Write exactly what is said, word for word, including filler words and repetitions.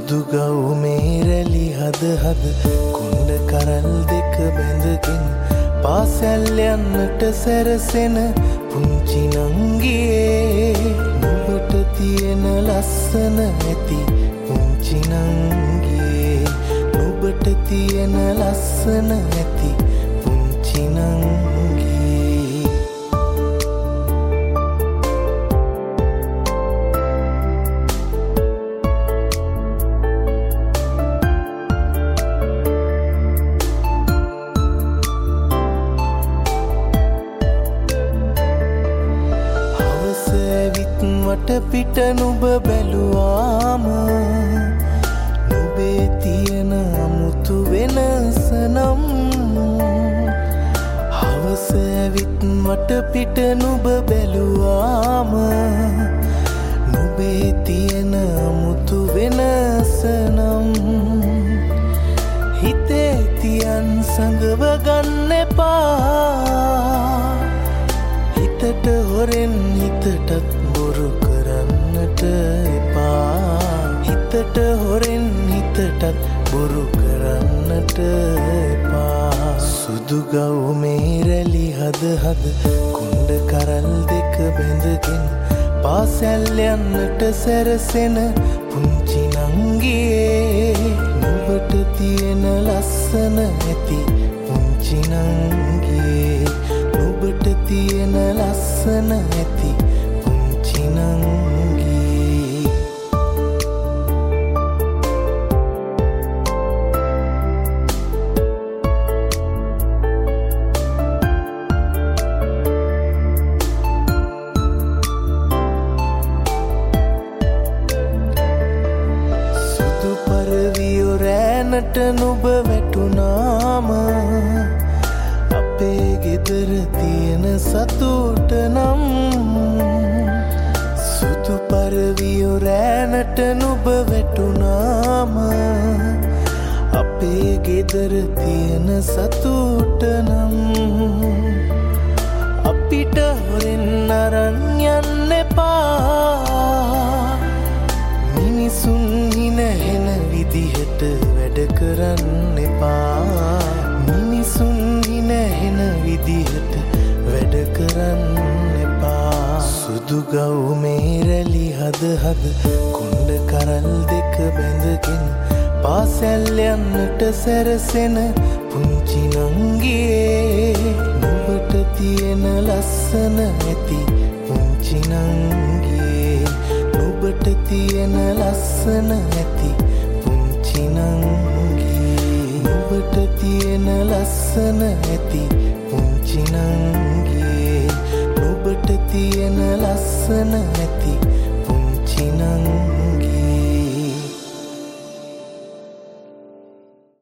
සුදු ගවුමේ රැලි හද හද කුණ්ඩ කරල් දෙක බැඳගෙන පාසැල් යන්නට සැරසෙන පුංචි නංගියේ නුඹට තියෙන ලස්සන ඇති පුංචි නංගියේ නුඹට තියෙන ලස්සන ඇති පුංචි නංගියේ වට පිට නුඹ බැලුවාම නුඹේ තියෙන අමුතු වෙනස නම් හවස ඇවිත් වට පිට නුඹ බැලුවාම නුඹේ තියෙන අමුතු වෙනස නම් හිතේ තියන් සඟව ගන්න එපා හිතට හොරෙන් හිතටත් බොරු කරන්නට එපා හිතට හොරෙන් හිතටත් බොරු කරන්නට එපා සුදු ගවුමේ රැලි හද හද කුණ්ඩ කරල් දෙක බැඳගෙන පාසැල් යන්නට සැරසෙන පුංචි නංගියේ නුඹට තියෙන ලස්සන ඇති පුංචි නංගියේ නුඹට තියෙන ලස්සන ඇති පුංචි නංගියේ සුදු පරවියෝ රෑනට නුඹ වැටුනාම අපේ ගෙදර තියෙන සතුට නම් සුදු පරවියෝ රෑනට නුඹ වැටුනාම අපේ ගෙදර තියෙන සතුට නම් අපිට හොරෙන් අරන් යන්න එපා මිනිසුන් හිනහෙන විදිහට වැඩ කරන්න එපා මිනිසුන් හිනහෙන විදිහට වැඩ කරන්න එපා සුදු ගවුමේ රැලි හද හද කුණ්ඩ කරල් දෙක බැඳගෙන පාසැල් යන්නට සැරසෙන පුංචි නංගියේ නුඹට තියෙන ලස්සන ඇති පුංචි නංගියේ නුඹට තියෙන ලස්සන ඇති පුංචි නංගියේ නුඹට තියෙන ලස්සන ඇති පුංචි නංගියේ නුඹට තියෙන ලස්සන ඇති පුංචි නංගියේ